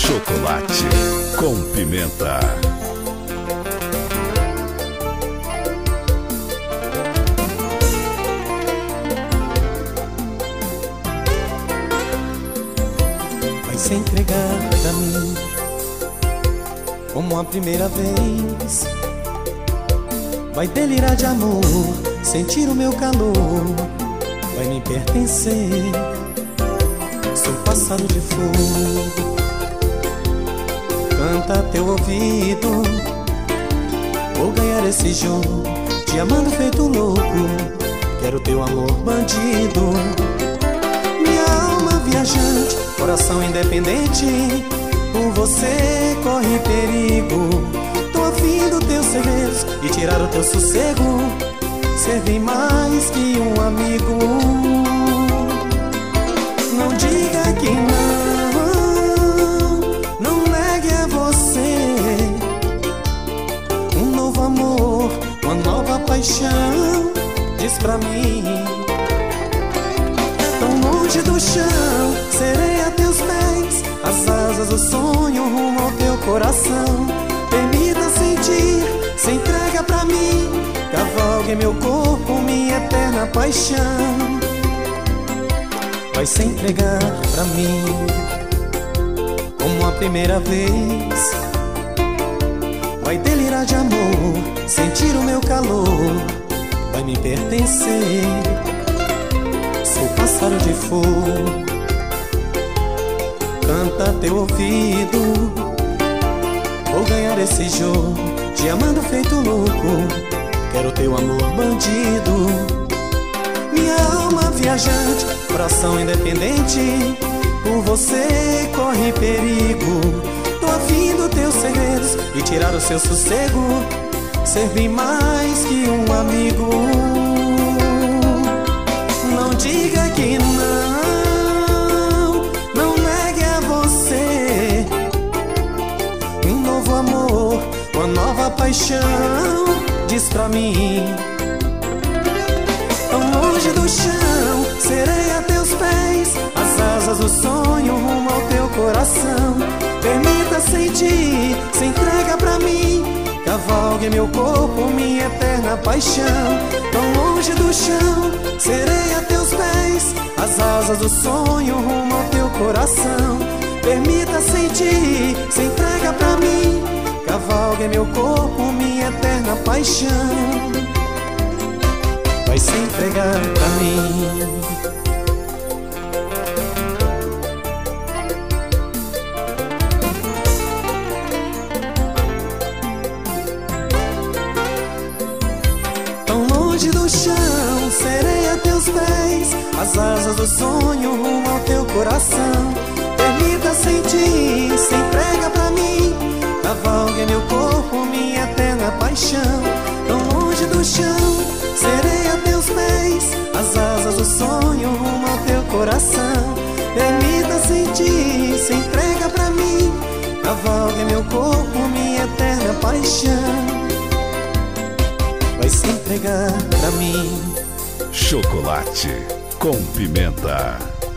Chocolate com pimenta. Vai se entregar pra mim como a primeira vez. Vai delirar de amor, sentir o meu calor. Vai me pertencer. Sou pássaro de fogo, canta teu ouvido. Vou ganhar esse jogo, te amando feito louco. Quero teu amor bandido. Minha alma viajante, coração independente. Por você corre perigo. Tô afim dos teus segredos e tirar o teu sossego. Ser bem mais que um amigo. Não diga que não negue a você um novo amor, uma nova paixão. Diz pra mim, tão longe do chão, serei a teus pés, as asas do sonho rumo ao teu coração. Permita sentir, se entrega pra mim, cavalgue meu corpo, minha eterna paixão. Vai se entregar pra mim como a primeira vez. Vai delirar de amor, sentir o meu calor. Vai me pertencer. Sou pássaro de fogo, canta teu ouvido. Vou ganhar esse jogo, te amando feito louco. Quero teu amor bandido. Minha alma viajante, coração independente. Por você corre perigo. Tô afim dos teus segredos e tirar o seu sossego. Ser bem mais que um amigo. Não diga que não negue a você um novo amor, uma nova paixão. Diz pra mim, tão longe do chão, serei a teus pés, as asas do sonho rumo ao teu coração. Permita sentir, se entrega pra mim, cavalgue meu corpo, minha eterna paixão. Tão longe do chão, serei a teus pés, as asas do sonho rumo ao teu coração. Permita sentir, se entrega pra mim, cavalgue meu corpo, minha eterna paixão. Vai se entregar pra mim. Tão longe do chão, serei a teus pés, as asas do sonho rumo ao teu coração. Permita sentir, se entrega pra mim, cavalgue meu corpo, minha eterna paixão. Tão longe do chão, serei a teus pés, as asas do sonho rumo ao teu coração. Permita sentir, se entrega pra mim, cavalgue meu corpo, minha eterna paixão. Vai se entregar pra mim. Chocolate com pimenta.